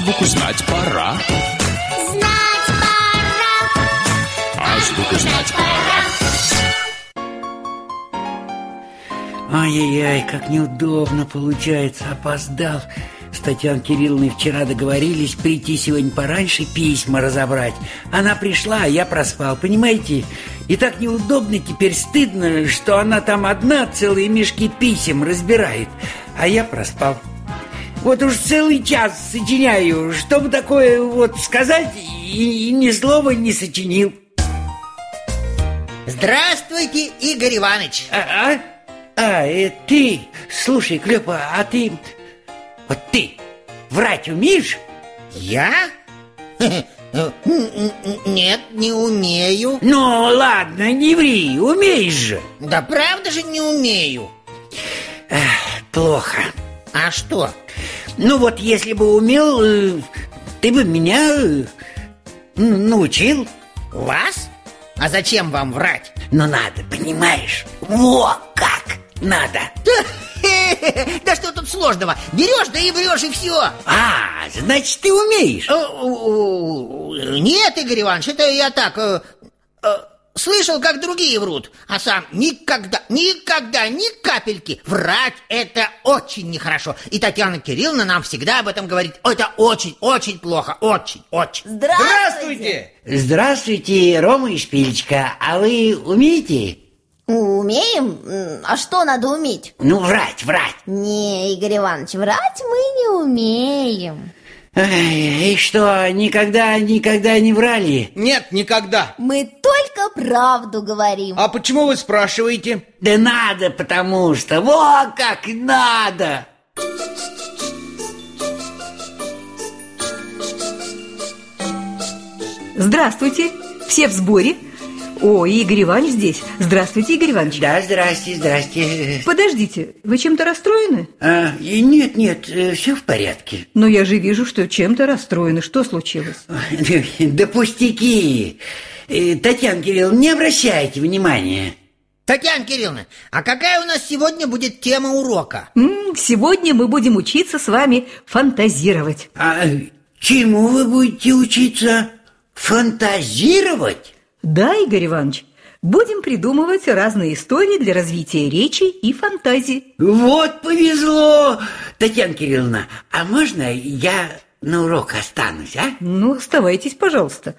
Азбуку знать пора. Знать пора. Азбуку знать пора. Ай-яй-яй, как неудобно получается, опоздал. С Татьяной Кирилловной вчера договорились прийти сегодня пораньше письма разобрать. Она пришла, а я проспал, понимаете? И так неудобно, теперь стыдно, что она там одна целые мешки писем разбирает, а я проспал. Вот уж целый час сочиняю, чтобы такое вот сказать, и ни слова не сочинил. Здравствуйте, Игорь Иванович. Ты, слушай, Клёпа, а ты, вот ты врать умеешь? Я? Нет, не умею. Ну, ладно, не ври, умеешь же. Да правда же не умею. Плохо. А что? Ну вот, если бы умел, ты бы меня научил. Вас? А зачем вам врать? Но надо, понимаешь? Во как надо. Да что тут сложного? Берешь, да и врешь, и все. Значит, ты умеешь. Нет, Игорь Иванович, это я так слышал, как другие врут, а сам никогда, ни капельки. Врать — это очень нехорошо. И Татьяна Кирилловна нам всегда об этом говорит. Это очень, очень плохо, очень. Здравствуйте! Здравствуйте, Рома и Шпилечка. А вы умеете? Умеем? А что надо уметь? Ну, врать. Не, Игорь Иванович, врать мы не умеем. И что, никогда не врали? Нет, никогда. Мы только правду говорим. А почему вы спрашиваете? Да надо, потому что. Во как надо! Здравствуйте, все в сборе? О, Игорь Иванович здесь. Здравствуйте, Игорь Иванович. Да, здрасте. Подождите, вы чем-то расстроены? Нет, все в порядке. Но я же вижу, что чем-то расстроены. Что случилось? Да пустяки. Татьяна Кирилловна, не обращайте внимания. Татьяна Кирилловна, а какая у нас сегодня будет тема урока? Сегодня мы будем учиться с вами фантазировать. Чему вы будете учиться? Фантазировать? Да, Игорь Иванович, будем придумывать разные истории для развития речи и фантазии. Вот повезло! Татьяна Кирилловна, а можно я на урок останусь, а? Ну, оставайтесь, пожалуйста.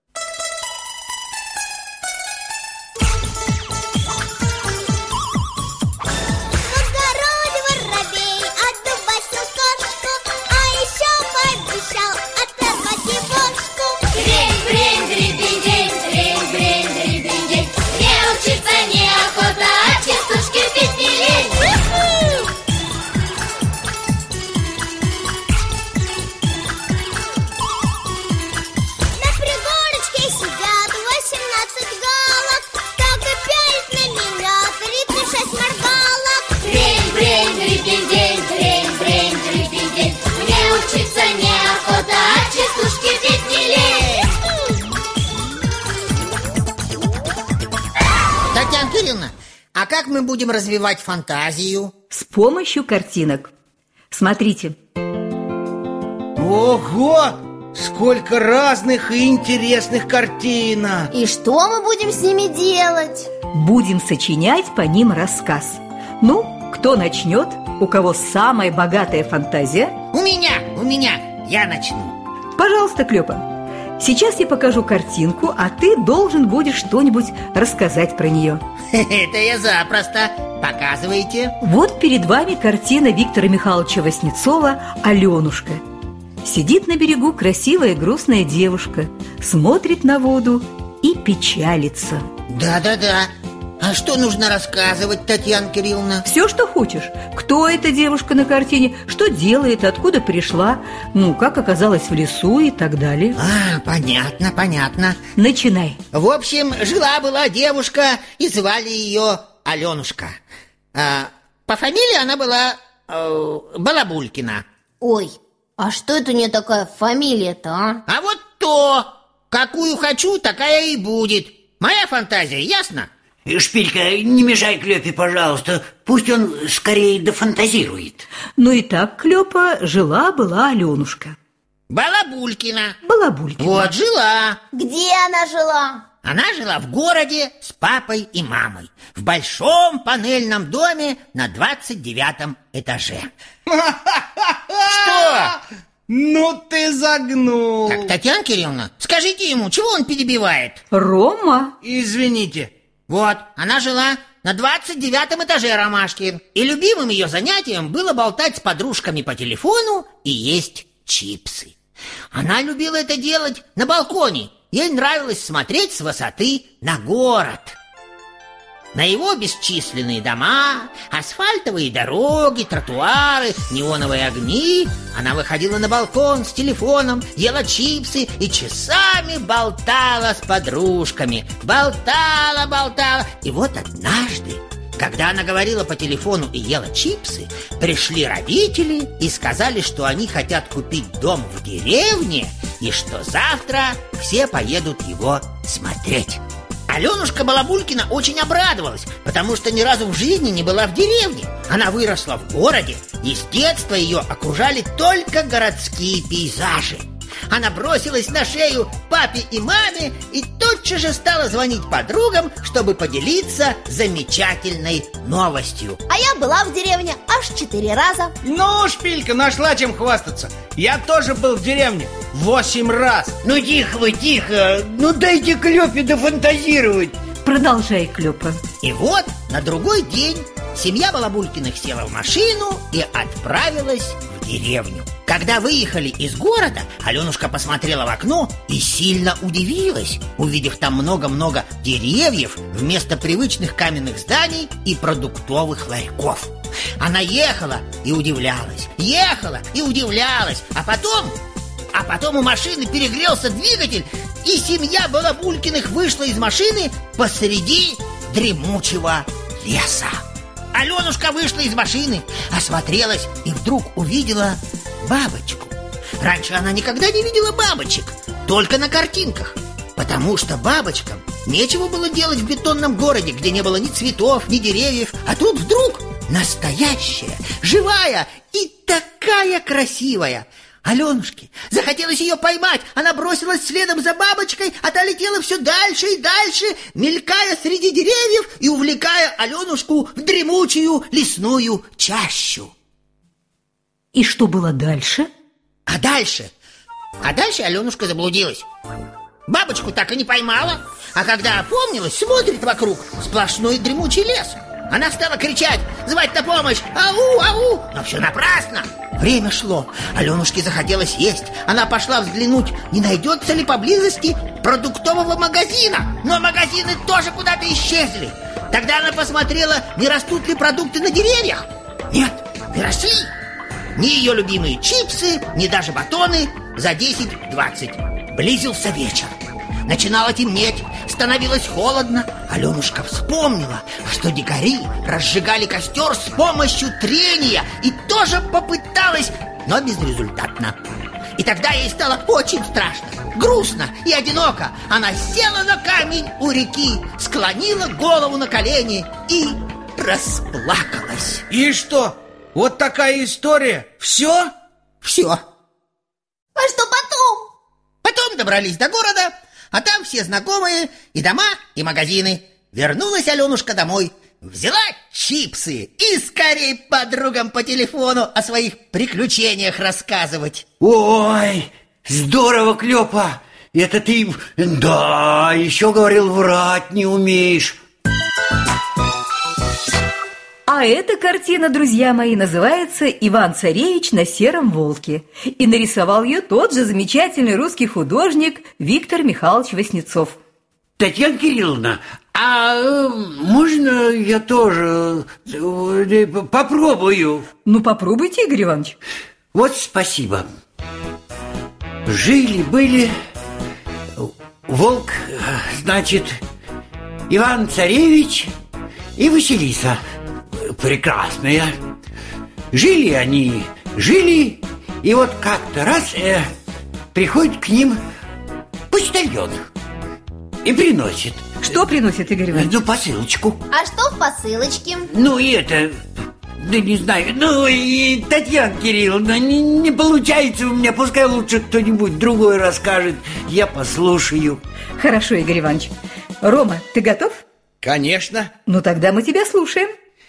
А как мы будем развивать фантазию? С помощью картинок. Смотрите. Ого! Сколько разных и интересных картинок! И что мы будем с ними делать? Будем сочинять по ним рассказ. Ну, кто начнет? У кого самая богатая фантазия? У меня, я начну. Пожалуйста, Клёпа. Сейчас я покажу картинку, а ты должен будешь что-нибудь рассказать про нее. Это я запросто. Показывайте. Вот перед вами картина Виктора Михайловича Васнецова «Аленушка». Сидит на берегу красивая грустная девушка, смотрит на воду и печалится. Да. А что нужно рассказывать, Татьяна Кирилловна? Все, что хочешь. Кто эта девушка на картине, что делает, откуда пришла, как оказалась в лесу и так далее. Понятно. Начинай. В общем, жила-была девушка, и звали ее Аленушка. По фамилии она была Балабулькина. Ой, а что это не такая фамилия-то, а? А вот то! Какую хочу, такая и будет. Моя фантазия, ясно? Шпилька, не мешай Клёпе, пожалуйста. Пусть он скорее дофантазирует. Ну и так, Клёпа, жила-была Аленушка. Балабулькина. Балабулькина. Вот, жила. Где она жила? Она жила в городе с папой и мамой в большом панельном доме на 29 этаже. Что? Ну ты загнул. Так, Татьяна Кирилловна, скажите ему, чего он перебивает? Рома. Извините. Вот, она жила на 29 этаже ромашки. И любимым ее занятием было болтать с подружками по телефону и есть чипсы. Она любила это делать на балконе. Ей нравилось смотреть с высоты на город. На его бесчисленные дома, асфальтовые дороги, тротуары, неоновые огни. Она выходила на балкон с телефоном, ела чипсы и часами болтала с подружками. Болтала. И вот однажды, когда она говорила по телефону и ела чипсы, пришли родители и сказали, что они хотят купить дом в деревне и что завтра все поедут его смотреть. Аленушка Балабулькина очень обрадовалась, потому что ни разу в жизни не была в деревне. Она выросла в городе, и с детства ее окружали только городские пейзажи. Она бросилась на шею папе и маме и тотчас же стала звонить подругам, чтобы поделиться замечательной новостью. А я была в деревне аж 4 раза. Ну, Шпилька, нашла чем хвастаться. Я тоже был в деревне 8 раз. Ну тихо вы, тихо. Ну дайте Клёпе дофантазировать. Продолжай, Клёпа. И вот на другой день семья Балабулькиных села в машину и отправилась в деревню. Когда выехали из города, Аленушка посмотрела в окно и сильно удивилась, увидев там много-много деревьев вместо привычных каменных зданий и продуктовых ларьков. Она ехала и удивлялась, а потом у машины перегрелся двигатель, и семья Балабулькиных вышла из машины посреди дремучего леса. Аленушка вышла из машины, осмотрелась и вдруг увидела бабочку. Раньше она никогда не видела бабочек, только на картинках, потому что бабочкам нечего было делать в бетонном городе, где не было ни цветов, ни деревьев. А тут вдруг настоящая, живая и такая красивая. Аленушке захотелось ее поймать. Она бросилась следом за бабочкой, а та летела все дальше и дальше, мелькая среди деревьев и увлекая Аленушку в дремучую лесную чащу. И что было дальше? А дальше Аленушка заблудилась. Бабочку так и не поймала. А когда опомнилась, смотрит вокруг сплошной дремучий лес. Она стала кричать, звать на помощь: «Ау, ау!» Но все напрасно. Время шло, Аленушке захотелось есть. Она пошла взглянуть, не найдется ли поблизости продуктового магазина. Но магазины тоже куда-то исчезли. Тогда она посмотрела, не растут ли продукты на деревьях. Нет, не росли. Ни ее любимые чипсы, ни даже батоны. За 10-20. Близился вечер. Начинало темнеть, становилось холодно. Аленушка вспомнила, что дикари разжигали костер с помощью трения, и тоже попыталась, но безрезультатно. И тогда ей стало очень страшно, грустно и одиноко. Она села на камень у реки, склонила голову на колени и расплакалась. И что? Вот такая история? Все? Все. А что потом? Потом добрались до города, а там все знакомые, и дома, и магазины. Вернулась Аленушка домой, взяла чипсы и скорей подругам по телефону о своих приключениях рассказывать. Ой, здорово, Клёпа. Это ты, да, еще говорил, врать не умеешь. А эта картина, друзья мои, называется «Иван-царевич на сером волке». И нарисовал ее тот же замечательный русский художник Виктор Михайлович Васнецов. Татьяна Кирилловна, а можно я тоже попробую? Ну, попробуйте, Игорь Иванович. Вот спасибо. Жили-были волк, значит, Иван-царевич и Василиса. Прекрасная. Жили они, и вот как-то раз приходит к ним почтальон и приносит. Что приносит, Игорь Иванович? Ну, посылочку. А что в посылочке? Ну, и это, Да не знаю. Ну, и Татьяна Кирилловна, не получается у меня. Пускай лучше кто-нибудь другой расскажет. Я послушаю. Хорошо, Игорь Иванович. Рома, ты готов? Конечно. Ну, тогда мы тебя слушаем.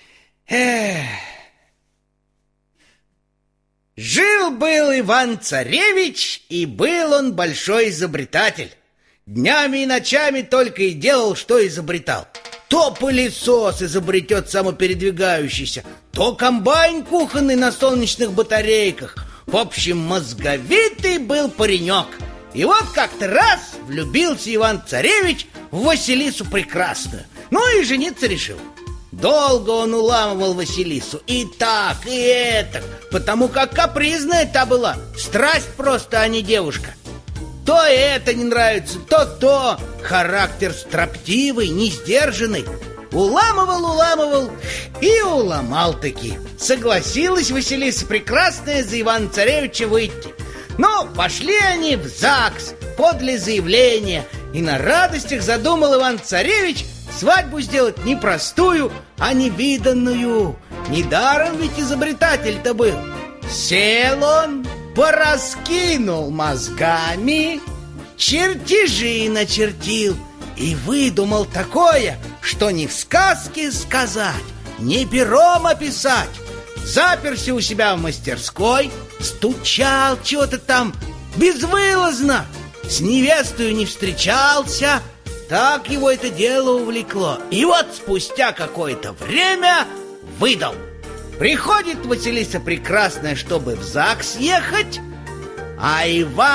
Жил-был Иван-царевич, и был он большой изобретатель. Днями и ночами только и делал, что изобретал. То пылесос изобретет самопередвигающийся, то комбайн кухонный на солнечных батарейках. В общем, мозговитый был паренек. И вот как-то раз влюбился Иван-царевич в Василису Прекрасную. Ну и жениться решил. Долго он уламывал Василису, и так, и этак, потому как капризная та была, страсть просто, а не девушка. То это не нравится, то, характер строптивый, несдержанный. Уламывал и уломал-таки. Согласилась Василиса Прекрасная за Ивана-царевича выйти. Но пошли они в ЗАГС подле заявления, и на радостях задумал Иван-царевич свадьбу сделать не простую, а невиданную. Недаром ведь изобретатель-то был. Сел он, пораскинул мозгами, чертежи начертил и выдумал такое, что ни в сказке сказать, ни пером описать. Заперся у себя в мастерской, стучал чего-то там безвылазно, с невестою не встречался. Так его это дело увлекло. И вот спустя какое-то время выдал. Приходит Василиса Прекрасная, чтобы в ЗАГС ехать, а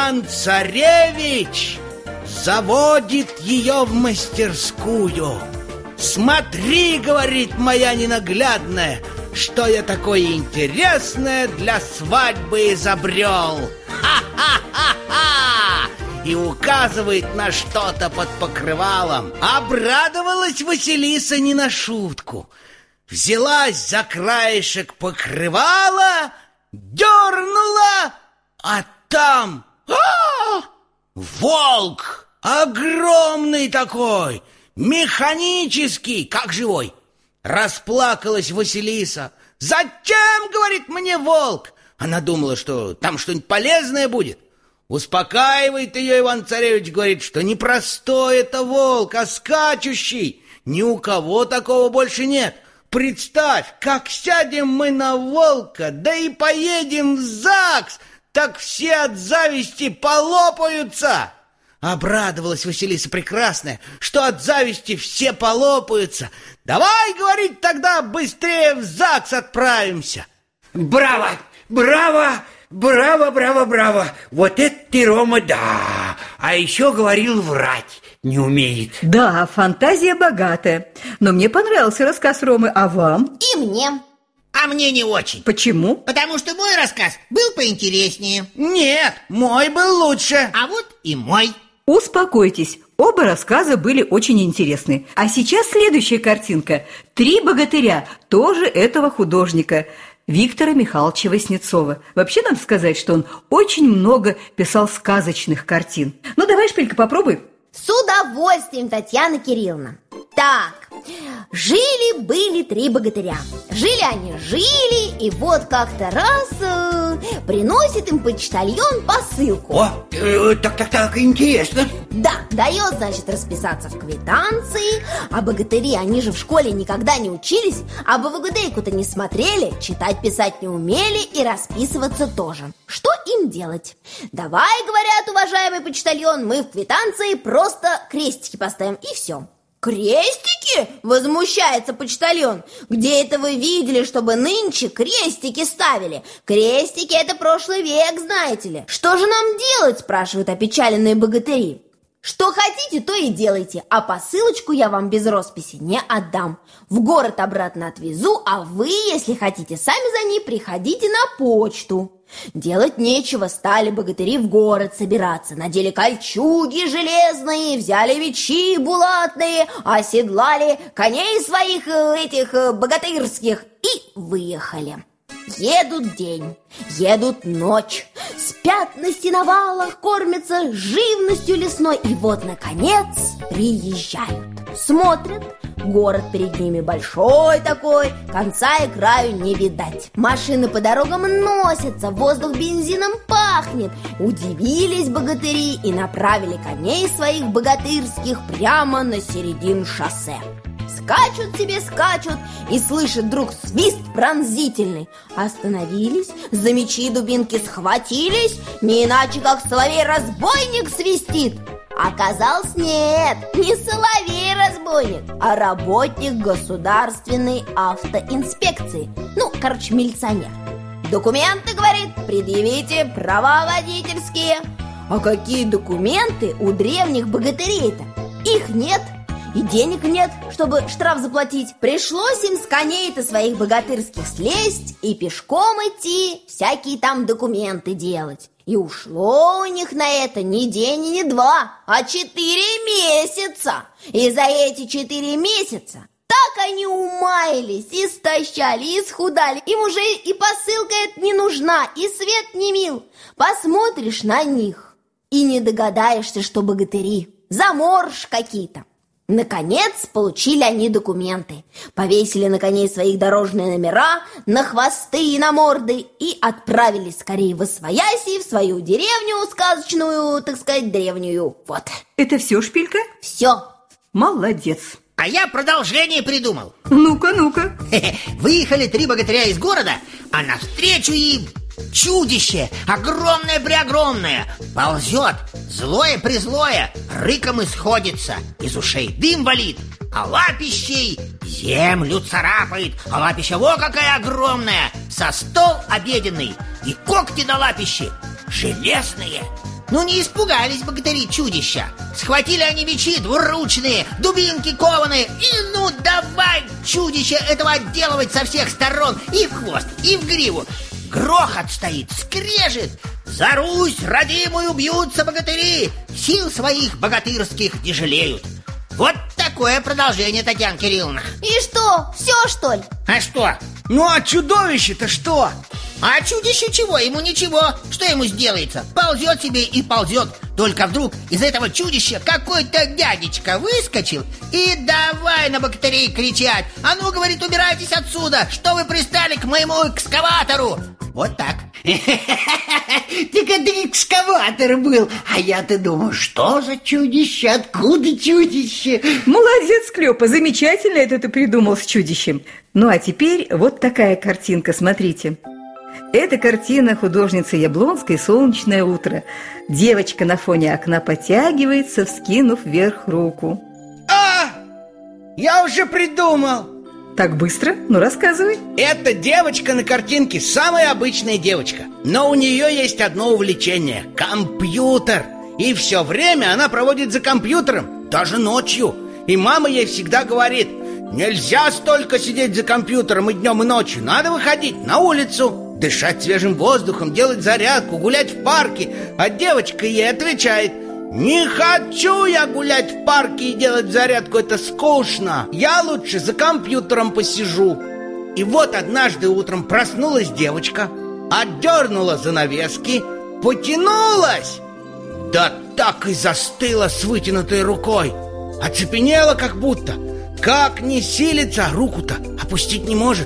Иван-царевич заводит ее в мастерскую. «Смотри, — говорит, — моя ненаглядная, что я такое интересное для свадьбы изобрел! Ха-ха-ха-ха!» И указывает на что-то под покрывалом. Обрадовалась Василиса не на шутку. Взялась за краешек покрывала, дернула, а там волк! Огромный такой, механический, как живой. Расплакалась Василиса. «Зачем, — говорит, — мне волк?» Она думала, что там что-нибудь полезное будет. Успокаивает ее Иван-царевич, говорит, что не простой это волк, а скачущий. Ни у кого такого больше нет. Представь, как сядем мы на волка, да и поедем в ЗАГС, так все от зависти полопаются. Обрадовалась Василиса Прекрасная, что от зависти все полопаются. «Давай, — говорит, — тогда быстрее в ЗАГС отправимся». Браво! Браво! Браво, браво, браво! Вот это ты, Рома, да! А еще говорил, врать не умеет. Да, фантазия богатая. Но мне понравился рассказ Ромы, а вам? И мне. А мне не очень. Почему? Потому что мой рассказ был поинтереснее. Нет, мой был лучше. А вот и мой. Успокойтесь, оба рассказа были очень интересны. А сейчас следующая картинка. «Три богатыря», тоже этого художника, Виктора Михайловича Васнецова. Вообще, надо сказать, что он очень много писал сказочных картин. Ну, давай, Шпилька, попробуй. С удовольствием, Татьяна Кирилловна. Так, жили-были три богатыря. Жили, и вот как-то раз приносит им почтальон посылку. О, так, интересно. Да, дает, значит, расписаться в квитанции. А богатыри, они же в школе никогда не учились, а богатырку-то не смотрели, читать, писать не умели и расписываться тоже. Что им делать? Давай, говорят, уважаемый почтальон, мы в квитанции просто крестики поставим, и все. «Крестики?» – возмущается почтальон. «Где это вы видели, чтобы нынче крестики ставили? Крестики – это прошлый век, знаете ли. Что же нам делать?» – спрашивают опечаленные богатыри. «Что хотите, то и делайте, а посылочку я вам без росписи не отдам. В город обратно отвезу, а вы, если хотите, сами за ней приходите на почту». Делать нечего, стали богатыри в город собираться. Надели кольчуги железные, взяли мечи булатные, оседлали коней своих этих богатырских и выехали. Едут день, едут ночь, спят на сеновалах, кормятся живностью лесной. И вот, наконец, приезжают. Смотрят, Город перед ними большой такой, конца и краю не видать. Машины по дорогам носятся, воздух бензином пахнет. Удивились богатыри и направили коней своих богатырских прямо на середину шоссе. Скачут себе, скачут, и слышат вдруг свист пронзительный. Остановились, за мечи и дубинки схватились, не иначе, как соловей-разбойник свистит. Оказалось, нет, не соловей-разбойник, а работник государственной автоинспекции. Ну, короче, милиционер. Документы, говорит, предъявите, права водительские. А какие документы у древних богатырей-то? Их нет. И денег нет, чтобы штраф заплатить. Пришлось им с коней-то своих богатырских слезть и пешком идти, всякие там документы делать. И ушло у них на это не день и не два, а 4 месяца. И за эти 4 месяца так они умаялись, истощали, исхудали. Им уже и посылка эта не нужна, и свет не мил. Посмотришь на них и не догадаешься, что богатыри, заморж какие-то. Наконец получили они документы, повесили на коней своих дорожные номера, на хвосты и на морды и отправились скорее восвояси в свою деревню сказочную, так сказать, древнюю. Вот. Это все, Шпилька? Все. Молодец. А я продолжение придумал. Ну-ка, ну-ка. Выехали 3 богатыря из города, а навстречу им чудище, огромное-преогромное, ползет, злое-призлое, рыком исходится, из ушей дым валит, а лапищей землю царапает, а лапища во какая огромная, со стол обеденный, и когти на лапище железные. Ну не испугались богатыри чудища. Схватили они мечи двуручные, дубинки кованые, и ну давай чудище этого отделывать со всех сторон, и в хвост, и в гриву. Грохот стоит, скрежет. За Русь родимую бьются богатыри, сил своих богатырских не жалеют. Вот такое продолжение, Татьяна Кирилловна. И что, все, что ли? А что? Ну а чудовище-то что? А чудище чего? Ему ничего. Что ему сделается? Ползет себе и ползет. Только вдруг из этого чудища какой-то дядечка выскочил и давай на богатырей кричать. А ну, говорит, убирайтесь отсюда, что вы пристали к моему экскаватору. Вот так. Так это экскаватор был. А я-то думаю, что за чудище, откуда чудище? Молодец, Клёпа, замечательно это ты придумал с чудищем. Ну а теперь вот такая картинка, смотрите. Это картина художницы Яблонской «Солнечное утро». Девочка на фоне окна потягивается, вскинув вверх руку. А! Я уже придумал! Так быстро? Ну, рассказывай. Эта девочка на картинке самая обычная девочка. Но у нее есть одно увлечение – компьютер. И все время она проводит за компьютером, даже ночью. И мама ей всегда говорит: нельзя столько сидеть за компьютером и днем, и ночью. Надо выходить на улицу, дышать свежим воздухом, делать зарядку, гулять в парке. А девочка ей отвечает: не хочу я гулять в парке и делать зарядку, это скучно. Я лучше за компьютером посижу. И вот однажды утром проснулась девочка, отдернула занавески, потянулась, да так и застыла с вытянутой рукой. Оцепенела как будто. Как не силится, руку-то опустить не может.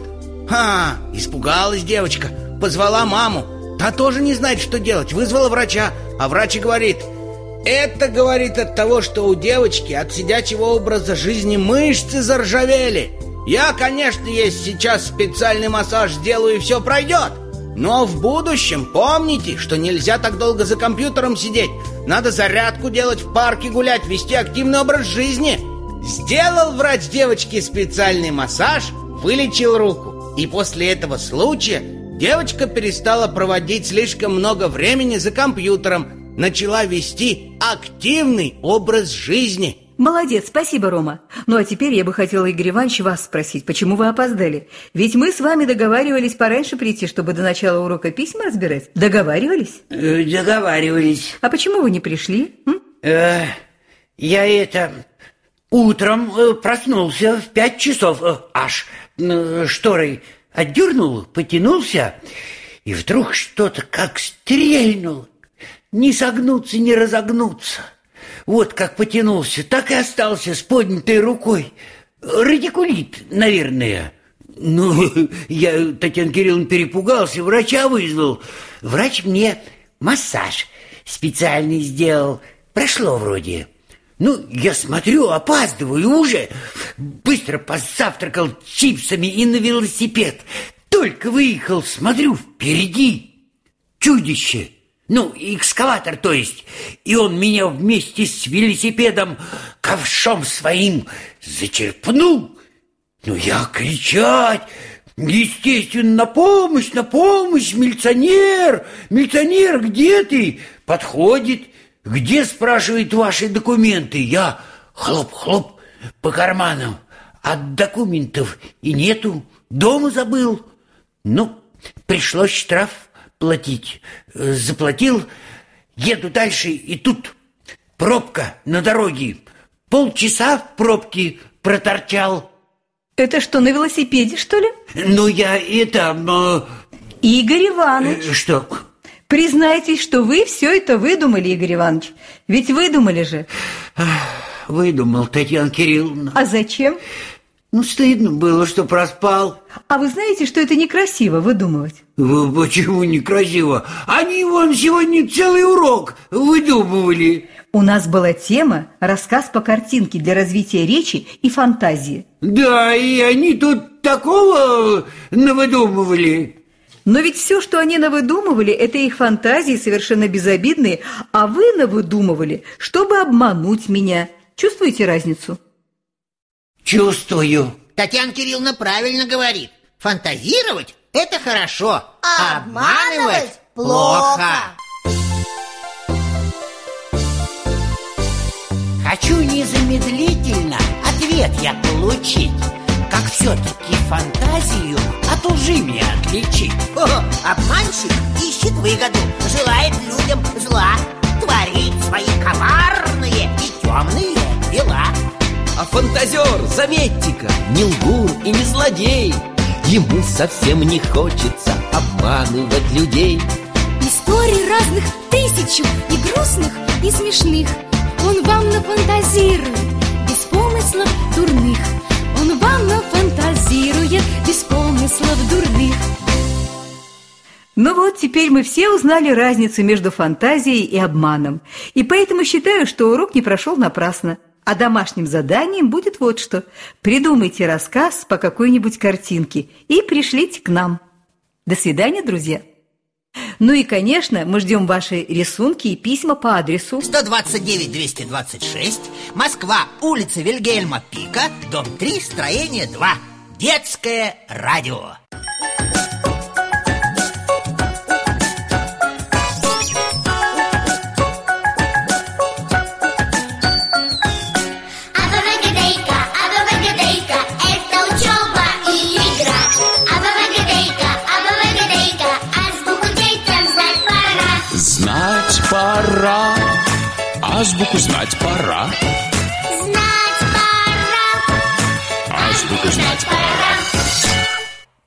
Испугалась девочка, позвала маму. Та тоже не знает, что делать, вызвала врача. А врач и говорит: это, говорит, от того, что у девочки от сидячего образа жизни мышцы заржавели. Я, конечно, ей сейчас специальный массаж сделаю, и все пройдет. Но в будущем помните, что нельзя так долго за компьютером сидеть. Надо зарядку делать, в парке гулять, вести активный образ жизни. Сделал врач девочке специальный массаж, вылечил руку. И после этого случая девочка перестала проводить слишком много времени за компьютером, начала вести активный образ жизни. Молодец, спасибо, Рома. Ну а теперь я бы хотела, Игорь Иванович, вас спросить, почему вы опоздали? Ведь мы с вами договаривались пораньше прийти, чтобы до начала урока письма разбирать. Договаривались? Договаривались. А почему вы не пришли? Я утром проснулся в 5 часов, аж шторой отдернул, потянулся, и вдруг что-то как стрельнуло. Не согнуться, не разогнуться. Вот как потянулся, так и остался с поднятой рукой. Радикулит, наверное. Ну, я, Татьяна Кирилловна, перепугался, врача вызвал. Врач мне массаж специальный сделал. Прошло вроде. Ну, я смотрю, опаздываю уже. Быстро позавтракал чипсами и на велосипед. Только выехал, смотрю, впереди чудище. Ну, экскаватор, то есть. И он меня вместе с велосипедом ковшом своим зачерпнул. Ну, я кричать, естественно, на помощь, милиционер, где ты? Подходит, где, спрашивает, ваши документы? Я хлоп-хлоп по карманам, а документов и нету, дома забыл. Ну, пришлось штраф платить. Заплатил, еду дальше, и тут пробка на дороге. Полчаса в пробке проторчал. Это что, на велосипеде, что ли? Ну, я это... Игорь Иванович. Что? Признайтесь, что вы все это выдумали, Игорь Иванович. Ведь выдумали же. Выдумал, Татьяна Кирилловна. А зачем? Ну, стыдно было, что проспал. А вы знаете, что это некрасиво выдумывать? Почему некрасиво? Они вон сегодня целый урок выдумывали. У нас была тема «Рассказ по картинке для развития речи и фантазии». Да, и они тут такого навыдумывали. Но ведь все, что они навыдумывали, это их фантазии совершенно безобидные, а вы навыдумывали, чтобы обмануть меня. Чувствуете разницу? Чувствую. Татьяна Кирилловна правильно говорит. Фантазировать – это хорошо, А обманывать плохо. Хочу незамедлительно ответ я получить. Как все-таки фантазию от лжи мне отличить? Обманщик ищет выгоду, желает людям зла, творит свои коварные и темные дела. А фантазер, заметьте-ка, не лгун и не злодей. Ему совсем не хочется обманывать людей. Историй разных тысячу, и грустных, и смешных. Он вам нафантазирует без помыслов дурных. Он вам нафантазирует без помыслов дурных. Ну вот, теперь мы все узнали разницу между фантазией и обманом. И поэтому считаю, что урок не прошел напрасно. А домашним заданием будет вот что. Придумайте рассказ по какой-нибудь картинке и пришлите к нам. До свидания, друзья. Ну и, конечно, мы ждем ваши рисунки и письма по адресу 129-226, Москва, улица Вильгельма Пика, дом 3, строение 2. Детское радио. Знать пора, азбуку знать пора. Знать пора. Азбуку знать пора.